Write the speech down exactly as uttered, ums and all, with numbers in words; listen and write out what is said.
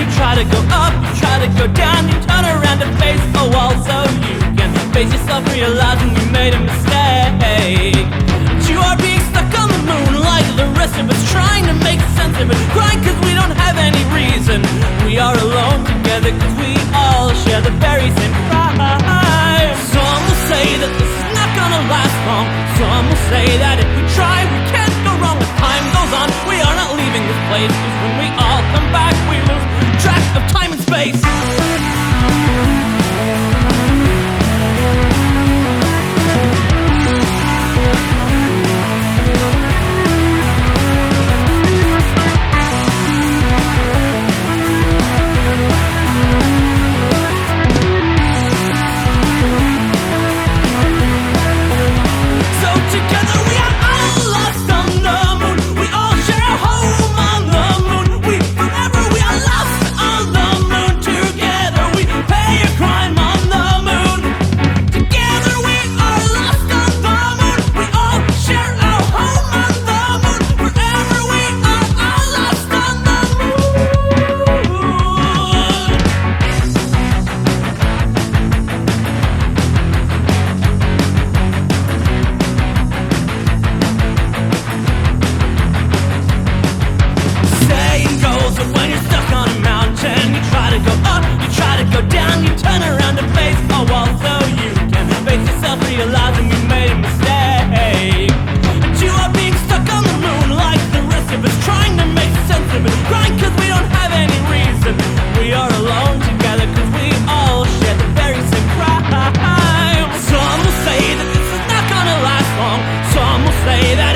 you try to go up, you try to go down, you turn around to face a wall so you can face yourself, realizing you made a mistake. But you are being stuck on the moon like the rest of us, trying to make sense of it, crying cause we don't have any reason. We are alone together cause we all share the very same crime. Some will say that this is not gonna last long. Some will say that if we try we can't go wrong. As time goes on, we are not leaving this place, cause when we all come back we lose track of time and space. Realizing you made a mistake. But you are being stuck on the moon like the rest of us, trying to make sense of it, crying cause we don't have any reason. We are alone together cause we all share the very same crime. Some will say that this is not gonna last long. Some will say that